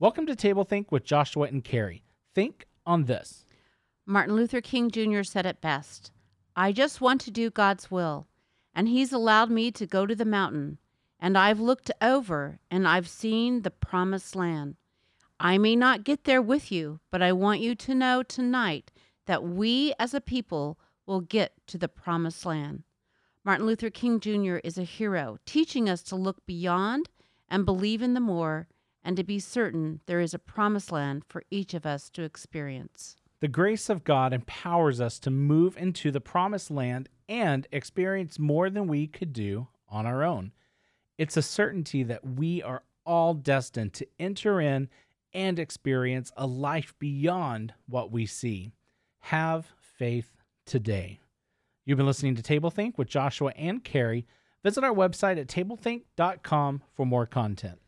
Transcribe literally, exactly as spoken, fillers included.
Welcome to Table Think with Joshua and Carrie. Think on this. Martin Luther King Junior said it best. I just want to do God's will, and He's allowed me to go to the mountain, and I've looked over, and I've seen the promised land. I may not get there with you, but I want you to know tonight that we as a people will get to the promised land. Martin Luther King Junior is a hero, teaching us to look beyond and believe in the more, and to be certain there is a promised land for each of us to experience. The grace of God empowers us to move into the promised land and experience more than we could do on our own. It's a certainty that we are all destined to enter in and experience a life beyond what we see. Have faith today. You've been listening to Table Think with Joshua and Carrie. Visit our website at table think dot com for more content.